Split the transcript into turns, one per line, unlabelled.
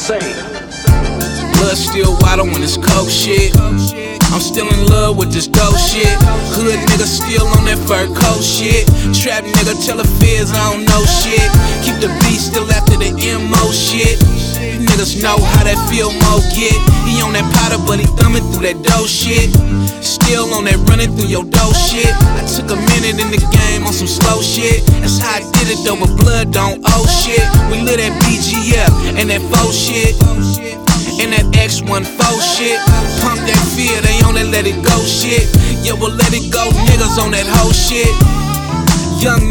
insane.
Blood still wild when it's cold shit. I'm still in love with this dope shit. Hood nigga still on that fur coat shit. Trap nigga tell the feds I don't know shit. Keep the beat still after the MO shit. You niggas know how that feel Mo get. He on that powder but he thumbing through that dope shit. Still on that running through your dope shit. I took a minute in the game on some slow shit. That's how I did it though, but blood don't owe shit. We lit that BGF and that faux shit. And that X14 shit. Pump that fear, they only let it go shit. Yeah, we'll let it go, niggas on that whole shit. Young